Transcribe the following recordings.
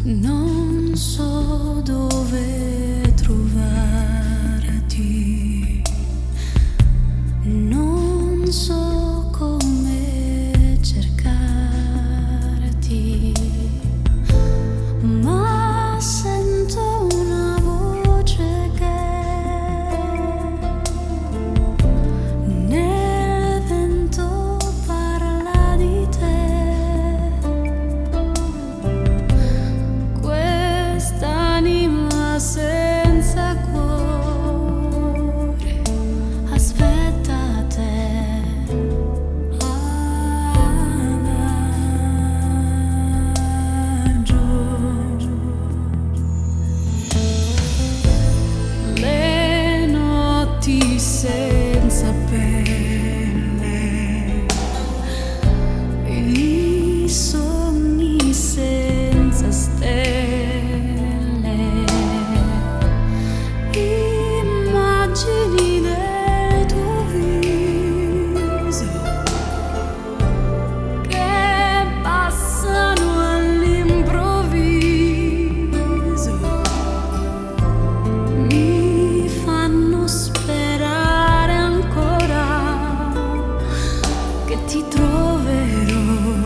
Non so dove trovarti, non so come cercarti, ma sento una voce che nel vento parla di te. Quest'anima senza cuore aspetta te. Adagio. Le notti senza pelle, i sogni senza stelle, immagini del tuo viso che passano all'improvviso, mi fanno sperare ancora che ti troverò.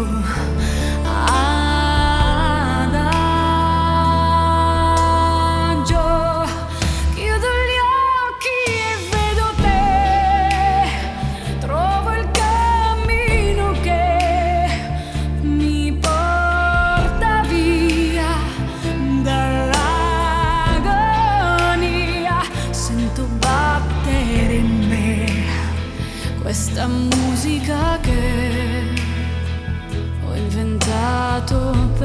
Adagio, chiudo gli occhi e vedo te, trovo il cammino che mi porta via dall'agonia. Sento battere in me questa musica che ho inventato